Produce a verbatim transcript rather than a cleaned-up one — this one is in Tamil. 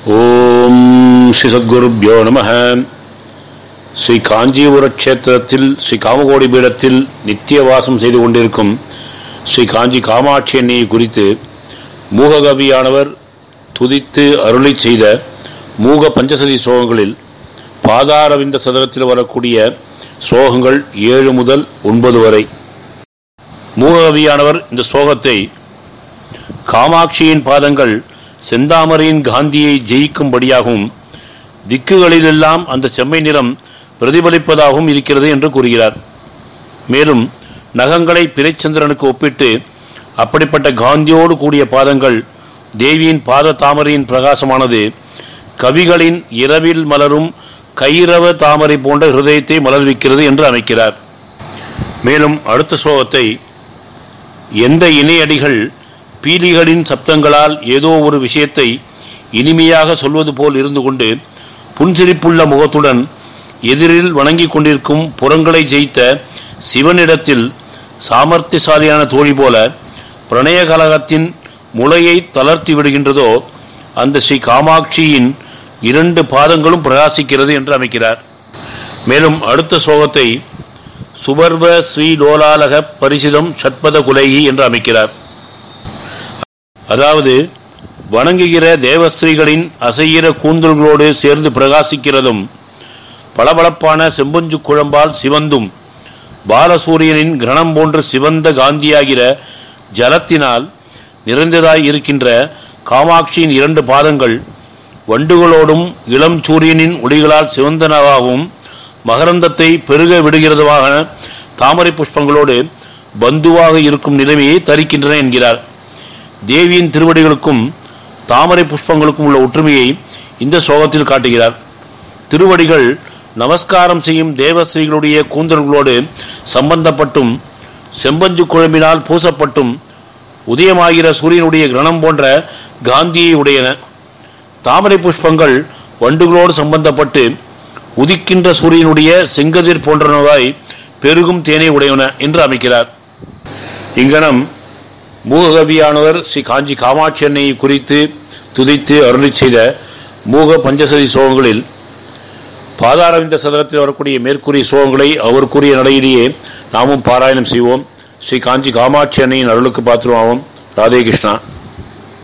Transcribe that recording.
ஓம் ஸ்ரீ சத்குருப்யோ நமஹ. ஸ்ரீ காஞ்சிபுர க்ஷேத்திரத்தில் ஸ்ரீ காமகோடி பீடத்தில் நித்திய வாசம் செய்து கொண்டிருக்கும் ஸ்ரீ காஞ்சி காமாட்சி அன்னையை குறித்து மூககவியானவர் துதித்து அருளை செய்த மூக பஞ்சசதி ஸ்லோகங்களில் பாதாரவிந்த சதகத்தில் வரக்கூடிய ஸ்லோகங்கள் ஏழு முதல் ஒன்பது வரை. மூககவியானவர் இந்த ஸ்லோகத்தை காமாட்சியின் பாதங்கள் செந்தாமரையின் காந்தியை ஜெயிக்கும்படியாகவும் திக்குகளிலெல்லாம் அந்த செம்மை நிறம் பிரதிபலிப்பதாகவும் இருக்கிறது என்று கூறுகிறார். மேலும் நகங்களை பிறைச்சந்திரனுக்கு ஒப்பிட்டு அப்படிப்பட்ட காந்தியோடு கூடிய பாதங்கள் தேவியின் பாத தாமரையின் பிரகாசமானது கவிகளின் இரவில் மலரும் கைரவ தாமரை போன்ற ஹிருதயத்தை மலர்விக்கிறது என்று அமைக்கிறார். மேலும் அடுத்த ஸ்லோகத்தை எந்த இணையடிகள் பீலிகளின் சப்தங்களால் ஏதோ ஒரு விஷயத்தை இனிமையாக சொல்வது போல் இருந்து கொண்டு புன்சிரிப்புள்ள முகத்துடன் எதிரில் வணங்கி கொண்டிருக்கும் புறங்களை ஜெயித்த சிவனிடத்தில் சாமர்த்தியசாலியான தோழி போல பிரணய கலகத்தின் முளையை தளர்த்தி விடுகின்றதோ அந்த ஸ்ரீ காமாட்சியின் இரண்டு பாதங்களும் பிரகாசிக்கிறது என்று அமைக்கிறார். மேலும் அடுத்த ஸ்லோகத்தை சுபர்வ ஸ்ரீ லோலாலக பரிசிதம் ஷட்பத குலைகி என்று அமைக்கிறார். அதாவது வணங்குகிற தேவஸ்திரீகளின் அசைகிற கூந்தல்களோடு சேர்ந்து பிரகாசிக்கிறதும் பளபளப்பான செம்பஞ்சு குழம்பால் சிவந்தும் பாலசூரியனின் கிரணம் போன்ற சிவந்த காந்தியாகிற ஜலத்தினால் நிறைந்ததாய் இருக்கின்ற காமாட்சியின் இரண்டு பாதங்கள் வண்டுகளோடும் இளம் சூரியனின் ஒளிகளால் சிவந்தனவாகவும் மகரந்தத்தை பெருக விடுகிறதுவாக தாமரை புஷ்பங்களோடு பந்துவாக இருக்கும் நிலைமையை தரிக்கின்றன என்கிறார். தேவியின் திருவடிகளுக்கும் தாமரை புஷ்பங்களுக்கும் உள்ள ஒற்றுமையை இந்த ஸ்லோகத்தில் காட்டுகிறார். திருவடிகள் நமஸ்காரம் செய்யும் தேவஸ்ரீகளுடைய கூந்தல்களோடு சம்பந்தப்பட்டும் செம்பஞ்சு குழம்பினால் பூசப்பட்டும் உதயமாகிற சூரியனுடைய கிரணம் போன்ற காந்தியை உடையன. தாமரை புஷ்பங்கள் வண்டுகளோடு சம்பந்தப்பட்டு உதிக்கின்ற சூரியனுடைய செங்கதிர் போன்றனவாய் பெருகும் தேனை உடையன என்று அமைக்கிறார். இங்கனம் மூககவியானவர் ஸ்ரீ காஞ்சி காமாட்சி அன்னையை குறித்து துதித்து அருளி செய்த மூக பஞ்சசதி ஸ்லோகங்களில் பாதாரவிந்த சதகத்தில் வரக்கூடிய மேற்கூறிய ஸ்லோகங்களை அவர் கூறிய நடையிலேயே நாமும் பாராயணம் செய்வோம். ஸ்ரீ காஞ்சி காமாட்சி அன்னையின் அருளுக்கு பாத்திரமாவோம். ராதே கிருஷ்ணா.